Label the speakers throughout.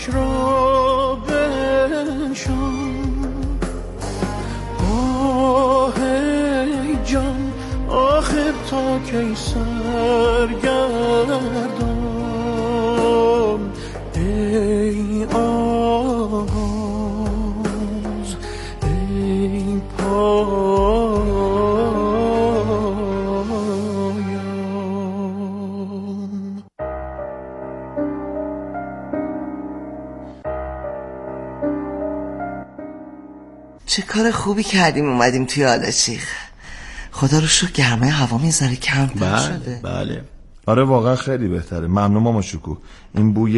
Speaker 1: فلک را بنشان. آه ای جان آخر تا کی سرگردان، ای آغاز ای پایان.
Speaker 2: چه کار خوبی کردیم اومدیم توی آلاشیخ. خدا رو شکر گرمای هوا میذاره کمتر شده.
Speaker 3: بله آره واقعا خیلی بهتره. ممنون مامان شکوه. این بوی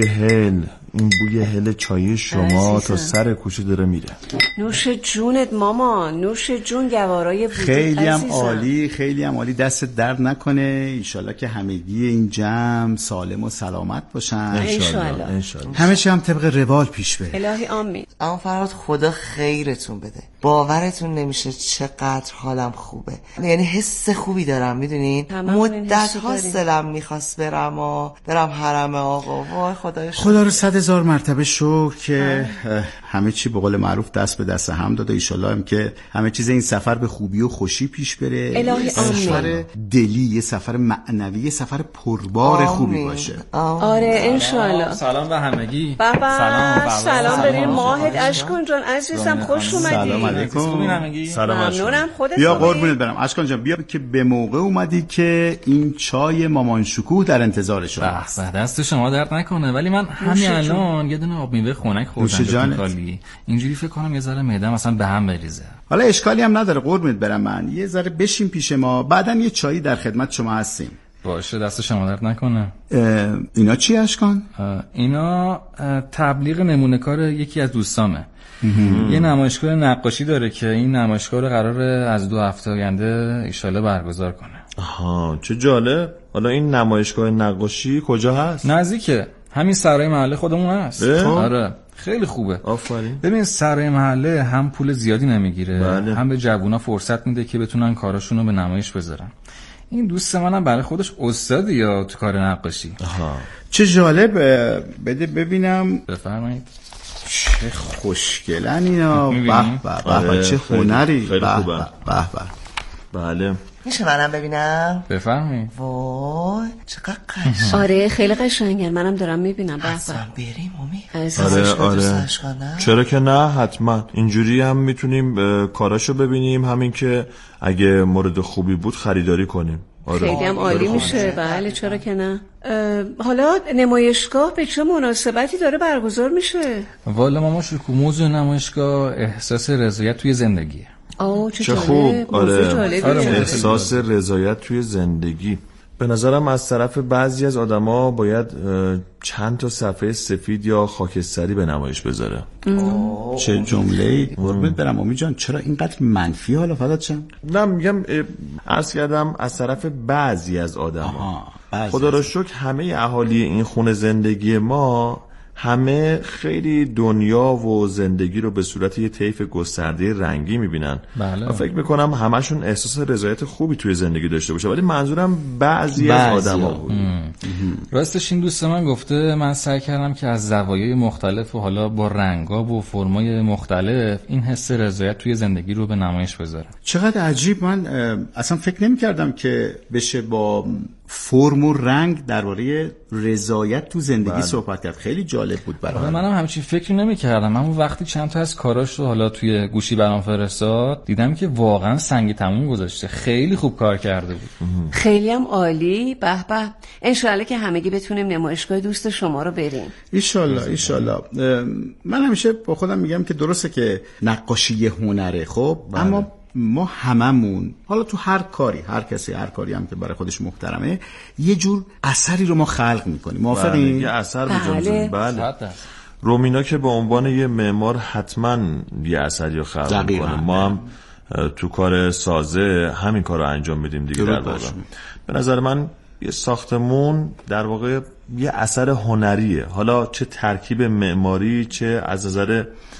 Speaker 3: هل چای شما تا سر کوچه داره میره.
Speaker 4: نوش جونت ماما، نوش جون گوارای بودی.
Speaker 5: خیلی هم عالی، خیلی هم عالی. دست درد نکنه. ایشالله که همگی این جمع سالم و سلامت باشن
Speaker 4: انشالله.
Speaker 5: همه چی هم طبق روال پیش بره.
Speaker 4: الهی آمین.
Speaker 2: اما فرهاد خدا خیرتون بده. باورتون نمیشه چقدر حالم خوبه. یعنی حس خوبی دارم میدونین. مدت ها دلم میخواست برم حرم آقا. وای
Speaker 5: خدا رو 100,000 مرتبه شکر که همه چی به قول معروف دست به دست هم داده. ایشالله هم که همه چیز این سفر به خوبی و خوشی پیش بره.
Speaker 4: الهی
Speaker 5: سفر دلی، یه سفر معنوی، یه سفر پربار خوبی باشه.
Speaker 4: آره انشالله.
Speaker 6: سلام به همگی.
Speaker 4: سلام بریم ماهد اشکان جان عزیزم، خوش اومدی.
Speaker 5: سلام علیکم.
Speaker 4: ممنونم. خودت
Speaker 5: بیا قربونت برم اشکان جان، بیا که به موقع اومدی که این چای مامان شکوه در انتظار شما است.
Speaker 6: دست شما درد نکنه، ولی من همین الان یه دونه آب میوه خنک خوردم. اینجوری فکر کنم یه ذره معده‌م مثلا به هم بریزه.
Speaker 5: حالا اشکالی هم نداره قربونت برم. من یه ذره بشین پیش ما، بعداً یه چایی در خدمت شما هستیم.
Speaker 6: باشه دست شما درد نکنه.
Speaker 5: اینا چی اشکان؟
Speaker 6: اینا تبلیغ نمونه کار یکی از دوستامه. یه نمایشگاه نقاشی داره که این نمایشگاه رو قراره از 2 هفته آینده ایشالا برگزار کنه.
Speaker 3: آها چه جالب. حالا این نمایشگاه نقاشی کجا هست؟
Speaker 6: نزدیکه همین سرای محله خودمون هست. آره خیلی خوبه.
Speaker 3: آفرین.
Speaker 6: ببین سرای محله هم پول زیادی نمیگیره،
Speaker 3: بله.
Speaker 6: هم به جوونا فرصت میده که بتونن کاراشونو به نمایش بذارن. این دوست منم برای خودش استادی یا تو کار نقاشی.
Speaker 5: چه جالب. بده ببینم.
Speaker 6: بفرمایید.
Speaker 5: چه خوشگلن اینا. به به چه هنری.
Speaker 3: خیلی خوبه.
Speaker 5: به
Speaker 3: بله
Speaker 2: میشه منم ببینم؟
Speaker 6: بفرمایید.
Speaker 2: وای چقدر قشنگ.
Speaker 4: آره خیلی قشنگن، منم دارم میبینم.
Speaker 2: اصلا بریم امید.
Speaker 3: آره. چرا که نه، حتما اینجوری هم میتونیم کاراشو ببینیم، همین که اگه مورد خوبی بود خریداری کنیم.
Speaker 4: خیلی هم عالی میشه. بله چرا که نه. حالا نمایشگاه به چه مناسبتی داره برگزار میشه؟
Speaker 6: والا ماما شکو موضوع نمایشگاه احساس رضایت توی زندگیه.
Speaker 5: چه خوب. آره
Speaker 3: احساس رضایت توی زندگی. به نظرم از طرف بعضی از آدما باید چند تا صفحه سفید یا خاکستری به نمایش بذاره.
Speaker 5: چه جمله‌ای. قربونت برم امید جان، چرا اینقدر منفی حالا فدات شم؟
Speaker 3: نه میگم عرض کردم از طرف بعضی از آدما. خدا رو شکر همه اهالی این خونه زندگی ما همه خیلی دنیا و زندگی رو به صورت یه طیف گسترده رنگی میبینن.
Speaker 6: بله.
Speaker 3: و فکر میکنم همشون احساس رضایت خوبی توی زندگی داشته باشه، ولی منظورم بعضی از آدما بود.
Speaker 6: راستش این دوست من گفته من سعی کردم که از زوایای مختلف و حالا با رنگا و فرمای مختلف این حس رضایت توی زندگی رو به نمایش بذارم.
Speaker 5: چقدر عجیب. من اصلا فکر نمی‌کردم که بشه با فرم و رنگ درباره رضایت تو زندگی صحبت کرد. خیلی جالب بود برام.
Speaker 6: منم همچین فکری نمی‌کردم، اما وقتی چند تا از کاراش رو حالا توی گوشی برام فرستاد دیدم که واقعا سنگ تموم گذاشته. خیلی خوب کار کرده بود.
Speaker 4: خیلی هم عالی. به به. انشالله که همگی بتونیم نمایشگاه دوست شما رو بریم.
Speaker 5: ایشالله. من همیشه با خودم میگم که درسته که نقاشی هنره، خب اما ما هممون حالا تو هر کاری، هر کسی هر کاری هم که برای خودش محترمه یه جور اثری رو ما خلق میکنیم. موافقین؟
Speaker 3: یه اثر بجا. بله. رومینا که به عنوان یه معمار حتما یه اثری رو خلق میکنه. ما هم تو کار سازه همین کار رو انجام میدیم دیگه. در واقع به نظر من یه ساختمون در واقع یه اثر هنریه، حالا چه ترکیب معماری، چه از نظر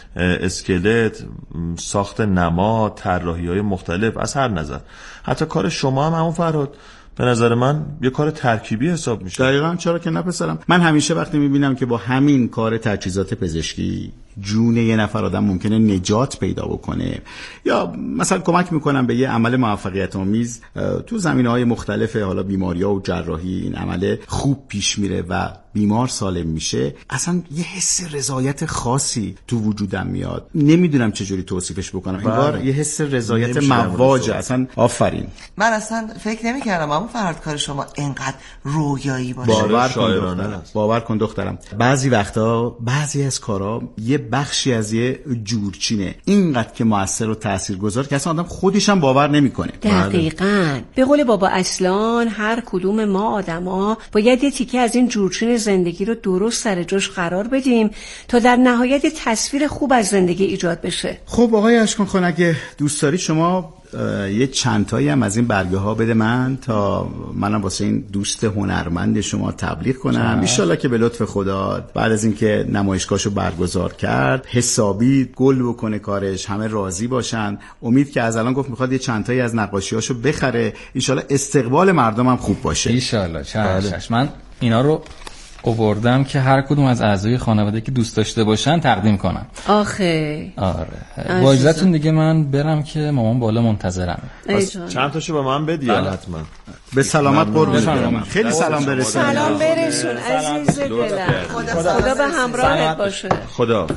Speaker 3: اسکلت، ساخت نما، طراحی‌های مختلف، از هر نظر. حتی کار شما هم همون فرهاد به نظر من یه کار ترکیبی حساب میشه.
Speaker 5: دقیقاً، چرا که نه پسرم. من همیشه وقتی میبینم که با همین کار تجهیزات پزشکی جون یه نفر آدم ممکنه نجات پیدا بکنه یا مثلا کمک میکنم به یه عمل موفقیت آمیز تو زمینه‌های مختلف، حالا بیماری‌ها و جراحی، این عمل خوب پیش میره و بیمار سالم میشه، اصلا یه حس رضایت خاصی تو وجودم میاد. نمیدونم چجوری توصیفش بکنم. انگار یه حس رضایت مواجه. اصلا آفرین.
Speaker 2: من اصلا فکر نمی‌کردم اما فرد کار شما اینقدر رویایی باشه.
Speaker 5: باور کن دخترم. بعضی وقتا بعضی از کارا یه بخشی از یه جورچینه اینقدر که موثر و تاثیرگذار که اصلا آدم خودش هم باور نمیکنه.
Speaker 4: دقیقاً. به قول بابا اصلان، هر کدوم ما آدما باید یه تیکه از این جورچین زندگی رو درست سر جاش قرار بدیم تا در نهایت تصویر خوب از زندگی ایجاد بشه.
Speaker 5: خب آقای اشکان خان، اگه دوست دارید شما یه چند تایی هم از این برگه ها بده من تا منم واسه این دوست هنرمند شما تبلیغ کنم. ان شاءالله که به لطف خدا بعد از اینکه نمایشگاهشو برگزار کرد حسابی گل بکنه کارش، همه راضی باشن. امید که از الان گفت میخواد یه چند تایی از نقاشیاشو بخره. ان شاءالله استقبال مردم هم خوب باشه.
Speaker 6: ان شاءالله. چشم. من اینا رو آوردم که هر کدوم از اعضای خانواده که دوست داشته باشن تقدیم کنم.
Speaker 4: آخه
Speaker 6: آره. با اجازهتون دیگه من برم که مامان بالا منتظرم.
Speaker 3: چند تاشو به من بدی حتما.
Speaker 5: به سلامت قربونت برم. خیلی سلام برسون.
Speaker 4: سلام برسون عزیز دلم. خدا به همراهت باشه.
Speaker 3: خدا.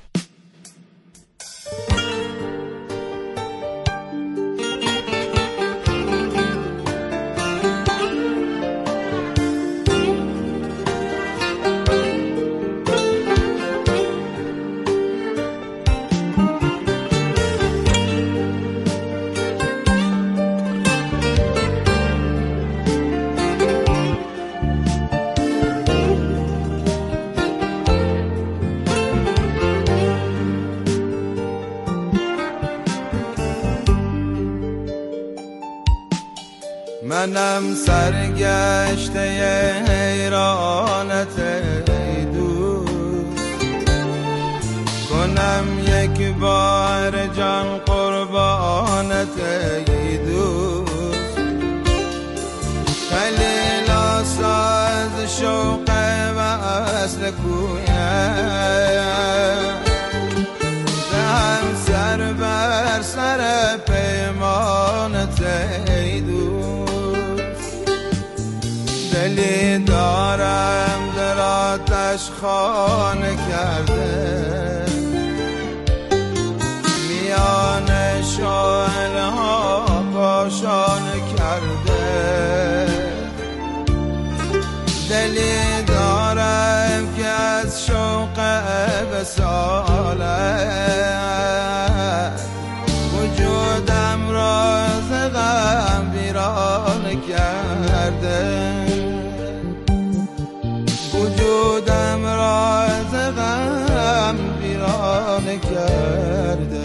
Speaker 1: منم سرگشته حیرانت ای دوست، کنم یک بار جان قربانت ای دوست. خیلی ناساز شوق و اصل کویم، دهم سر بر سر پیمانت ای دوست. دلی دارم در آتش خانه کرده، میان شعله ها کاشانه کرده. دلی دارم که از شوق وصالت وجودم را ز غم ویرانه کرده. وجودم را ز غم ویرانه کرده.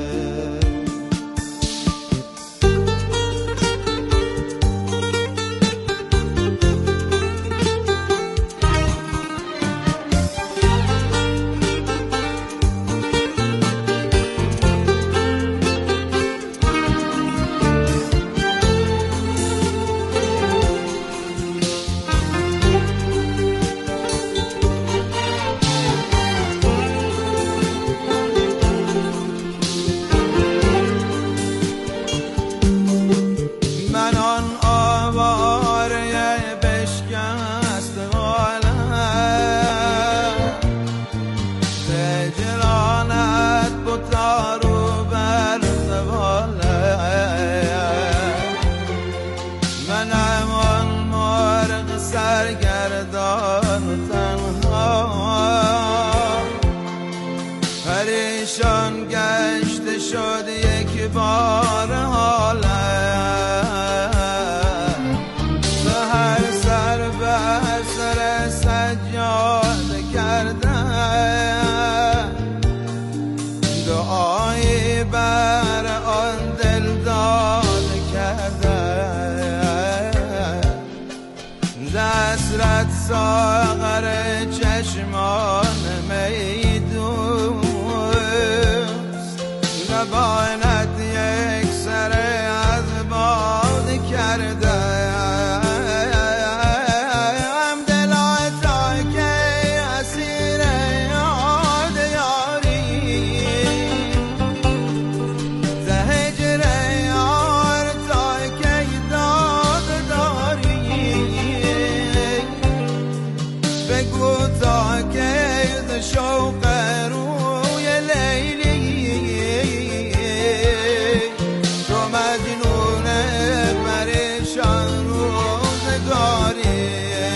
Speaker 1: پریشان گشته شد یک بار حالم، سحر سر بر سر سجاده کردم، دعایی بر آن دل داده کردم. دسترت ساغر چشمان میدوست، نباید یک سر از باد کرده. بگو تا که ز شوق روی لیلی تو مجنون پریشان روزگاری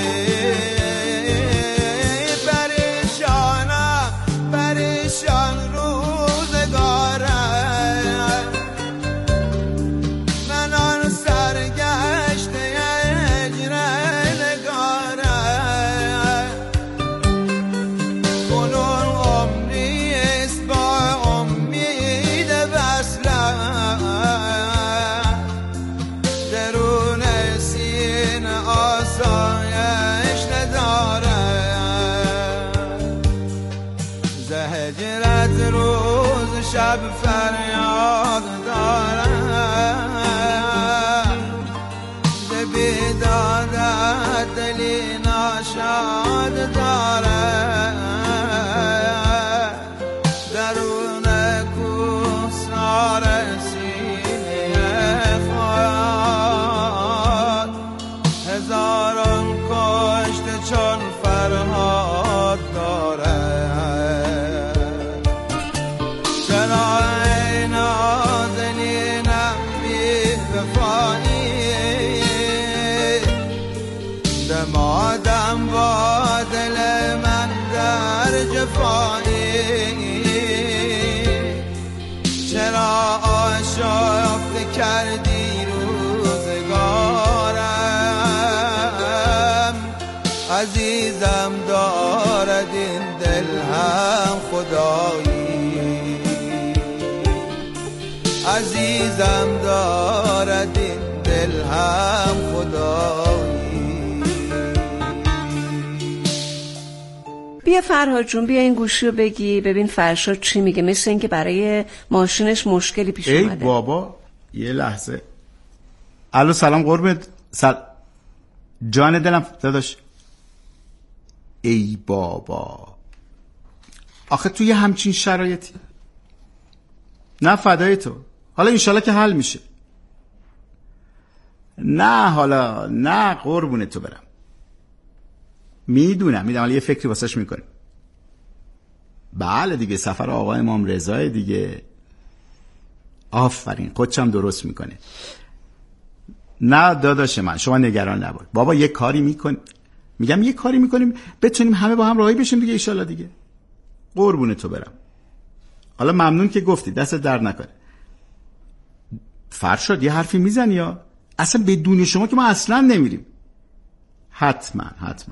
Speaker 1: پریشان روزگارم من آن سرگشته هجر نگارم کنون عمریست با امید وصلم درون سینه آسایش ندارم ز هجرت روز شب فریاد دارم ز بیدادت دلی ناشاد دارم درون کوسار سینه خود هزاران کشته چون فرهاد دارم چرا ای نازنینم بی وفایی دمادم با دل من در جفایی چرا آشفته کردی روزگارم عزیزم دارد این دل هم خدایی عزیزم دارد این دل هم خدایی
Speaker 4: بیا فرهاد جون بیا این گوشی رو بگی ببین فرشاد چی میگه مثل این که برای ماشینش مشکلی پیش اومده.
Speaker 5: ای بابا یه لحظه الو سلام قربت جان دلم داداش ای بابا آخه توی همچین شرایطی نه فدای تو حالا انشالله که حل میشه نه حالا نه قربونه تو برم میدونم حالا یه فکری واسش میکنیم بله دیگه سفر آقا امام رضای دیگه آفرین خودشم درست میکنه نه داداش من شما نگران نباش بابا یه کاری میکنیم میگم یه کاری میکنیم بتونیم همه با هم راهی بشیم دیگه انشالله دیگه قربونه تو برم حالا ممنون که گفتی دست درد نکنه فرشاد یه حرفی میزنی یا اصلا بدون شما که ما اصلا نمیریم حتما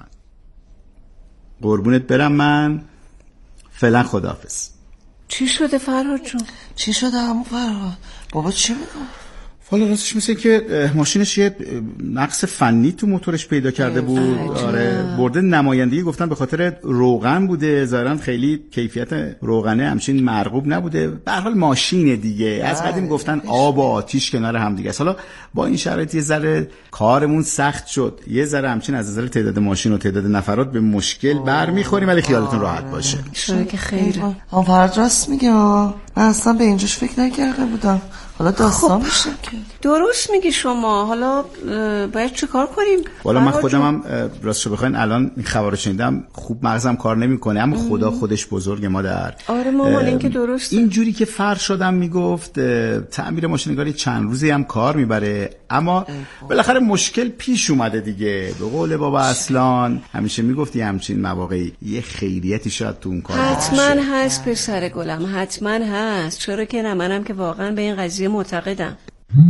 Speaker 5: قربونت برم من فعلا خداحافظ
Speaker 4: چی شده فرهاد جون؟
Speaker 2: چی شده عمو فرهاد؟ بابا چی میگه؟
Speaker 5: حالا راستش مثل که ماشینش یه نقص فنی تو موتورش پیدا کرده بود. آره برده نمایندگی گفتن به خاطر روغن بوده، ظاهرا خیلی کیفیت روغنه همچین مرغوب نبوده. به هر حال ماشین دیگه از قدیم گفتن آب و آتیش کنار هم دیگه است. حالا با این شرایط یه ذره کارمون سخت شد، یه ذره همچین از نظر تعداد ماشین و تعداد نفرات به مشکل برمیخوریم، ولی خیالتون راحت باشه.
Speaker 4: که خیره.
Speaker 2: فرد راست میگه، من اصلا به اینجاش فکر نکرده بودم. حالا داستان میشه که
Speaker 4: درست میگی شما. حالا باید چه کار کنیم؟
Speaker 5: والا من خودم هم راستش بخواین الان این خبر رو شنیدم خوب مغزم کار نمیکنه، اما خدا خودش بزرگه مادر.
Speaker 4: آره مامان این که درسته.
Speaker 5: اینجوری که فرشادم میگفت تعمیر ماشینگاری چند روزی هم کار میبره، اما بالاخره مشکل پیش اومده دیگه. به قول بابا اصلان همیشه میگفتی همچین مواقعی یه خیریتی شاید تو اون کار
Speaker 4: حتما هست پسر گلم، حتما هست. چرا که نه، منم که واقعا به این قضیه معتقدم.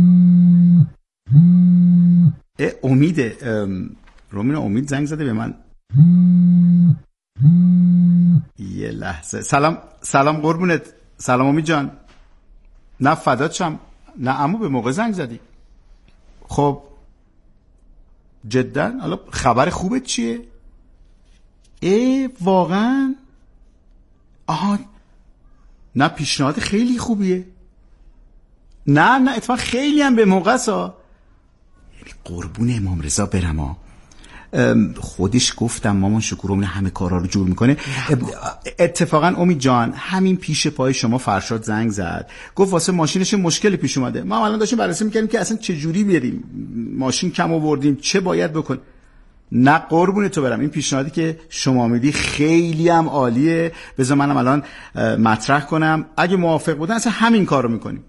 Speaker 5: امیده رومینا، امید زنگ زده به من. یه لحظه. سلام قربونت. سلام امید جان. نه فدات شم. نه عمو به موقع زنگ زدی. خب جدا حالا خبر خوبت چیه؟ واقعا؟ آها نه پیشنهاد خیلی خوبیه. نه اتفاقا خیلی هم به موقع سا. قربون امام رضا برم خودش گفتم مامان شکرمون همه کارا رو جور میکنه. اتفاقا امید جان همین پیش پای شما فرشاد زنگ زد، گفت واسه ماشینش مشکلی پیش اومده. ما الان داشتیم بررسی میکردیم که اصلا چه جوری بریم، ماشین کم آوردیم چه باید بکن. نه قربون تو برم، این پیشنهادی که شما میدی خیلی هم عالیه، بذار منم الان مطرح کنم، اگه موافق بودن اصلا همین کار رو میکنیم.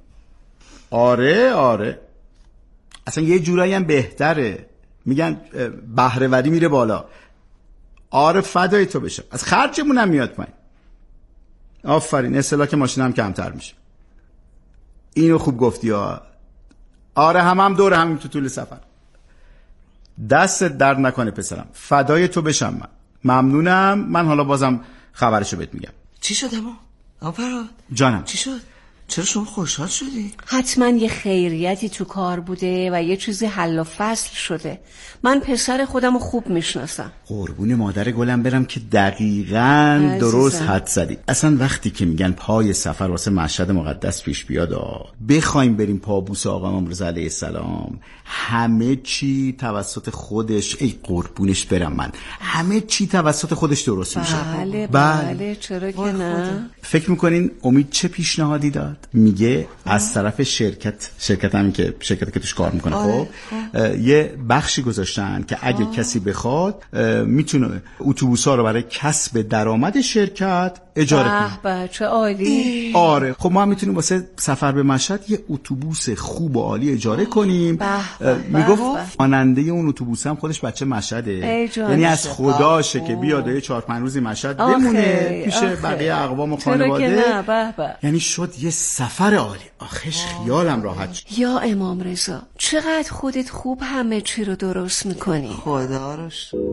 Speaker 5: آره اصلا یه جورایی هم بهتره، میگن بهره‌وری میره بالا. آره فدای تو بشم، از خرجمون هم میاد پایین. آفرین، استهلاک ماشین هم کمتر میشه. اینو خوب گفتی ها. آره هم دور همین تو طول سفر. دستت درد نکنه پسرم، فدای تو بشم. ممنونم. من حالا بازم خبرشو بهت میگم.
Speaker 2: چی شد اما فرهاد
Speaker 5: جانم؟
Speaker 2: چی شد؟ چرا شما خوشحال شدی؟
Speaker 4: حتما یه خیریتی تو کار بوده و یه چیزی حل و فصل شده. من پسر خودم رو خوب میشناسم.
Speaker 5: قربون مادر گلم برم که دقیقاً درست حد زدی. اصلا وقتی که میگن پای سفر واسه مشهد مقدس پیش بیاد بخوایم بریم پابوس آقا امام رضا علیه السلام، همه چی توسط خودش، ای قربونش برم من، همه چی توسط خودش درست میشه.
Speaker 4: بله چرا که نه.
Speaker 5: فکر میکنین امید چه پیشنهادی داد؟ میگه از طرف شرکت همین که شرکتی که توش کار میکنه خب یه بخشی گذاشتن که اگه کسی بخواد میتونه اتوبوسا رو برای کسب درآمد شرکت اجاره کنه.
Speaker 4: چه عالی.
Speaker 5: آره خب ما هم میتونیم واسه سفر به مشهد یه اتوبوس خوب و عالی اجاره کنیم. میگفت خواننده اون اتوبوس هم خودش بچه مشهده، یعنی از خداشه که بیاد یه 4-5 روزی مشهد بمونه پیش بقیه اقوام و خانواده. یعنی شد یه سفر عالی. آخش خیالم راحت شد.
Speaker 4: یا امام رضا چقدر خودت خوب همه چی رو درست میکنی.
Speaker 2: خدا رو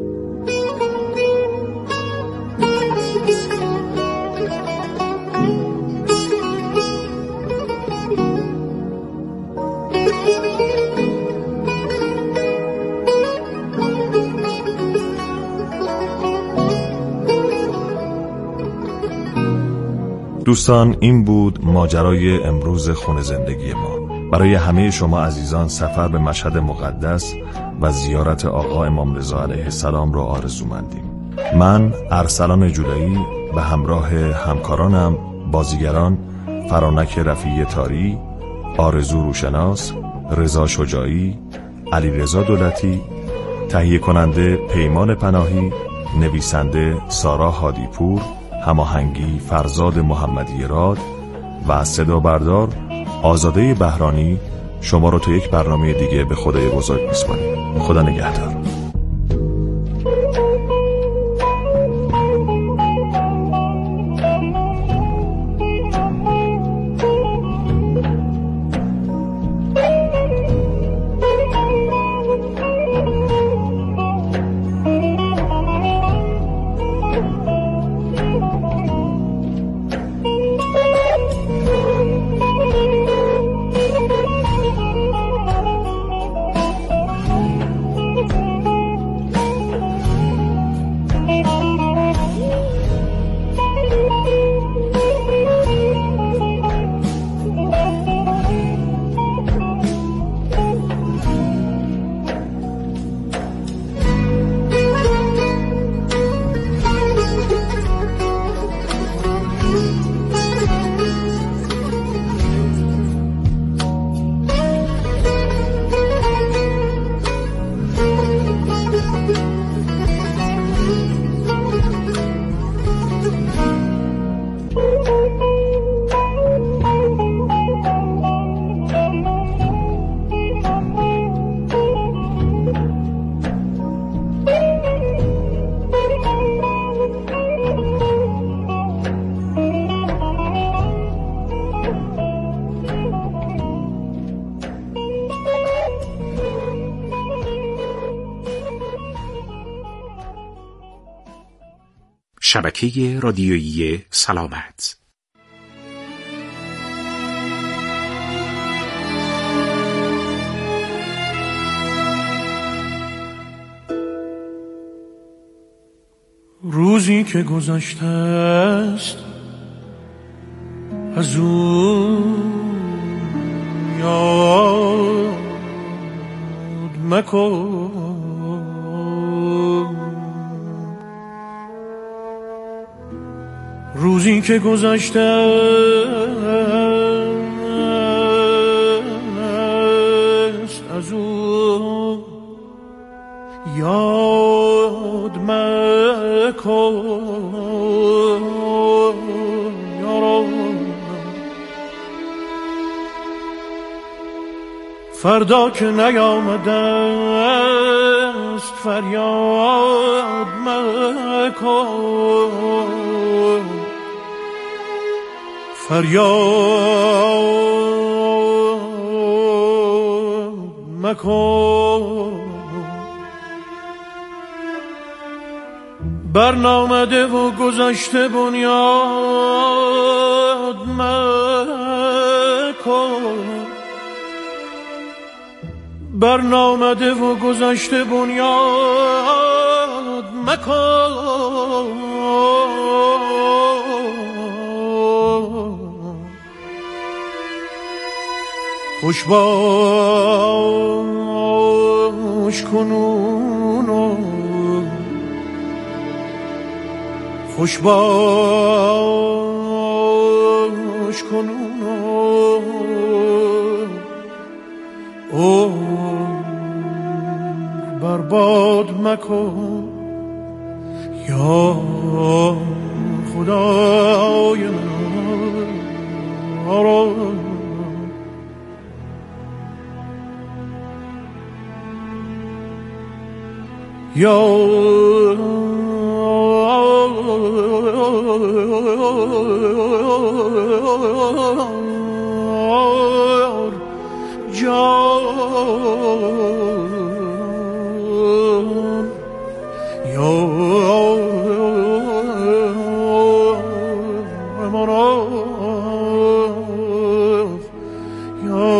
Speaker 3: دوستان، این بود ماجرای امروز خونه زندگی ما. برای همه شما عزیزان سفر به مشهد مقدس و زیارت آقا امام رضا علیه السلام را آرزومندیم. من ارسلان جولایی به همراه همکارانم بازیگران فرانک رفیعی تاری، آرزو روشناس، رضا شجاعی، علیرضا دولتی، تهیه کننده پیمان پناهی، نویسنده سارا هادیپور، هماهنگی فرزاد محمدی راد و صدا بردار آزاده بهرانی شما رو تا یک برنامه دیگه به خدای بزرگ میسپاریم. خدا نگهدار.
Speaker 7: شبکه رادیویی سلامت.
Speaker 1: روزی که گذشته است از اون یاد مکن، روزی که گذشته است از اون یاد فردا که نیامده است فریاد مکن، فریاد مکن. برنامده و گذشته بنیاد مکن، برنامده و گذشته بنیاد مکن. خوش باش کنون، خوش باش کنون، برباد مکن یا خدای من. یا جان، یا مرا، یا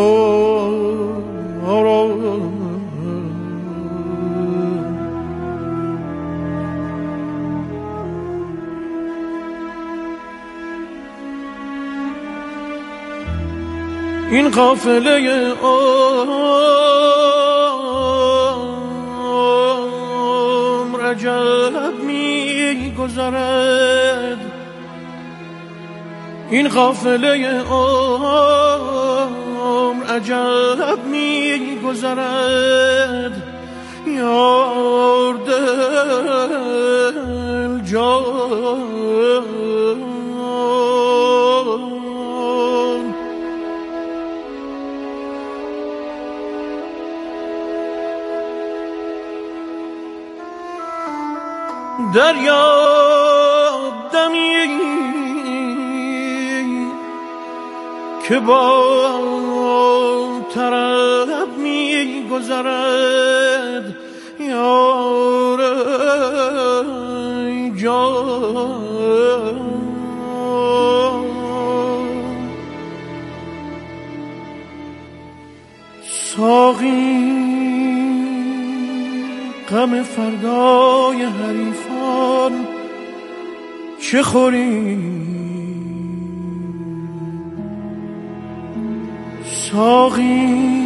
Speaker 1: این قافله عمر عجب می گذرد، این قافله عمر عجب می گذرد. یار دل جان، دریاب دمی که با طرب می گذرد. یار جان، ساقی غم فردای حریفان چه خوری؟ ساقی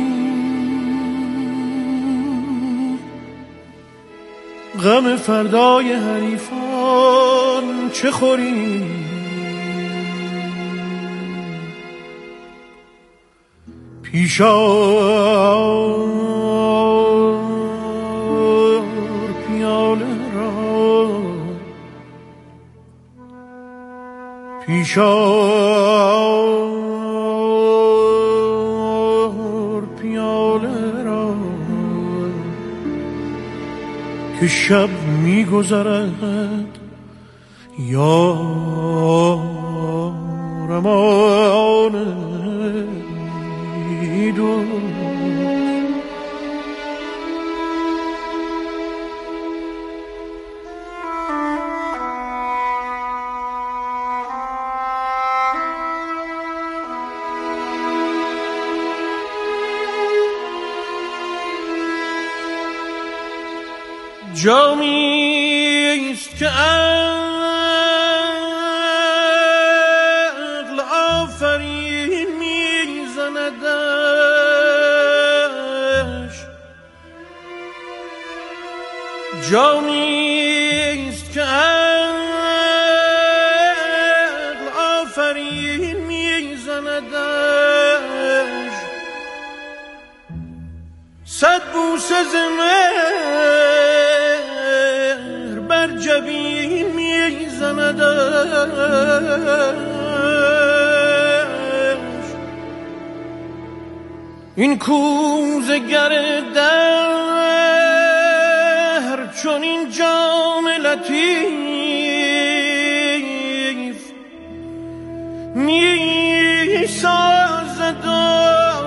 Speaker 1: غم فردای حریفان چه خوری؟ پیشا پیشار پیاله را که شب می گذرد. یا رمان ایدو جامیست که عقل آفرین میزندش، جامیست که عقل آفرین میزندش. صد بوسه ز مهر بر جبین میزندش، این کوزه گر دهر چون این جام لطیف می سازد و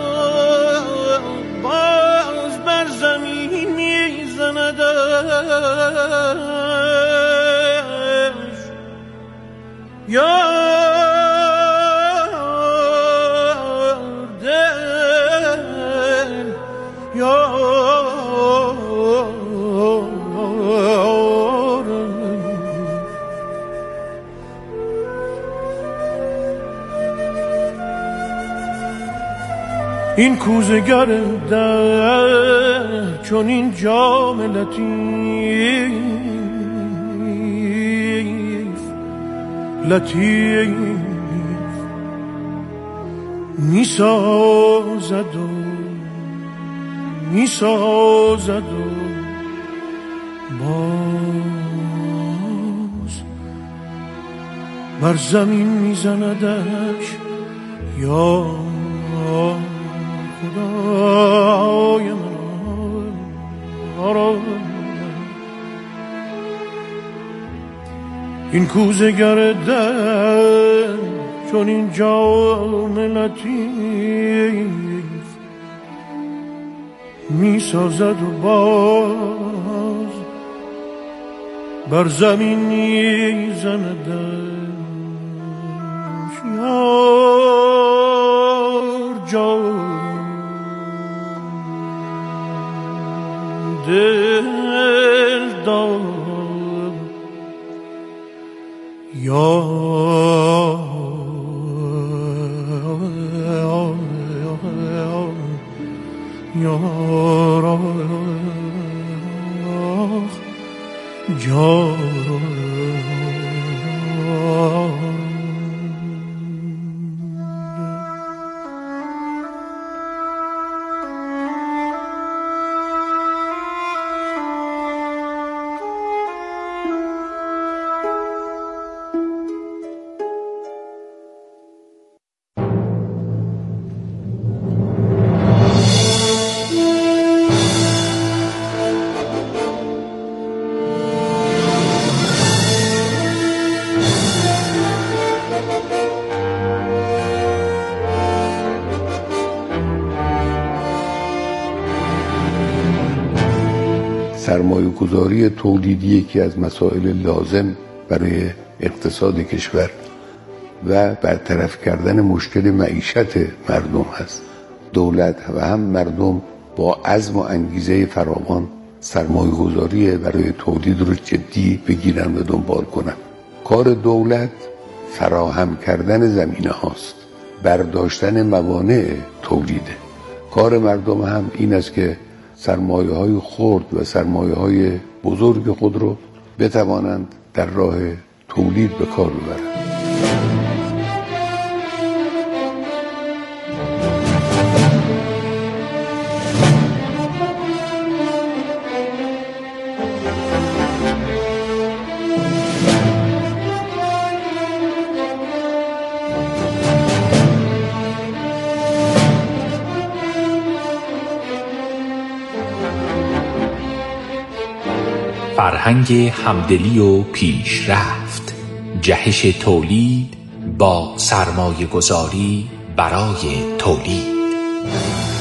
Speaker 1: باز بر زمین می زندش. یا دل یا این کوزه گر ده چون این جام لطیف می سازد و می سازد و باز بر زمین می زندش. یا خدای من این کوزه گردن چون این جام لطیف می سازد و باز بر زمین می زندش. یار جان دل دار
Speaker 8: سرمایه‌گذاری تولیدی یکی از مسائل لازم برای اقتصاد کشور و برطرف کردن مشکل معیشت مردم هست. دولت و هم مردم با عزم و انگیزه فراوان سرمایه‌گذاری برای تولید رو جدی بگیرن و دنبال کنن. کار دولت فراهم کردن زمینه هاست، برداشتن موانع تولیده. کار مردم هم این است که سرمایه‌های خرد و سرمایه‌های بزرگ خود رو بتوانند در راه تولید به کار ببرند.
Speaker 7: فرهنگ همدلی و پیشرفت، جهش تولید با سرمایه گذاری برای تولید.